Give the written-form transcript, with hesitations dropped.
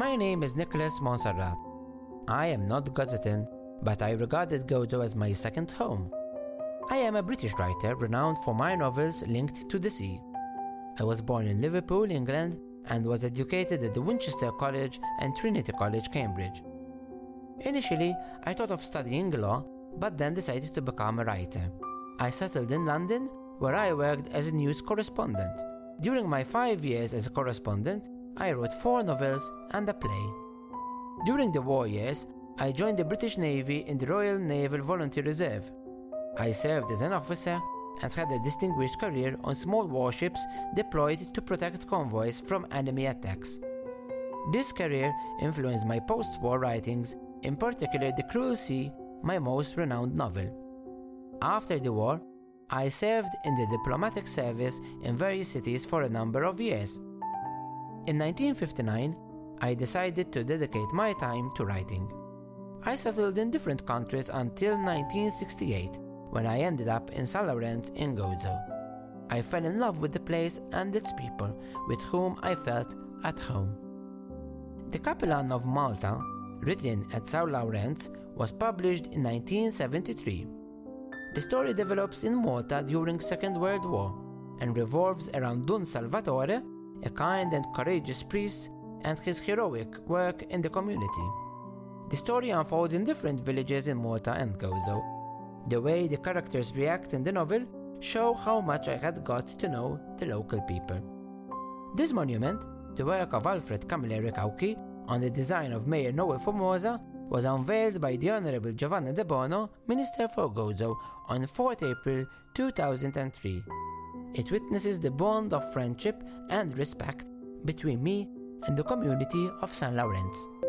My name is Nicholas Montserrat. I am not Gazettan, but I regarded Gozo as my second home. I am a British writer renowned for my novels linked to the sea. I was born in Liverpool, England, and was educated at the Winchester College and Trinity College, Cambridge. Initially, I thought of studying law, but then decided to become a writer. I settled in London, where I worked as a news correspondent. During my 5 years as a correspondent, I wrote 4 novels and a play. During the war years, I joined the British Navy in the Royal Naval Volunteer Reserve. I served as an officer and had a distinguished career on small warships deployed to protect convoys from enemy attacks. This career influenced my post-war writings, in particular The Cruel Sea, my most renowned novel. After the war, I served in the diplomatic service in various cities for a number of years. In 1959, I decided to dedicate my time to writing. I settled in different countries until 1968, when I ended up in St. Lawrence in Gozo. I fell in love with the place and its people, with whom I felt at home. The Capellan of Malta, written at St. Lawrence, was published in 1973. The story develops in Malta during Second World War and revolves around Don Salvatore, a kind and courageous priest, and his heroic work in the community. The story unfolds in different villages in Malta and Gozo. The way the characters react in the novel show how much I had got to know the local people. This monument, the work of Alfred Camilleri Cauchi, on the design of Mayor Noel Formosa, was unveiled by the Honourable Giovanni De Bono, Minister for Gozo, on 4th April 2003. It witnesses the bond of friendship and respect between me and the community of St. Lawrence.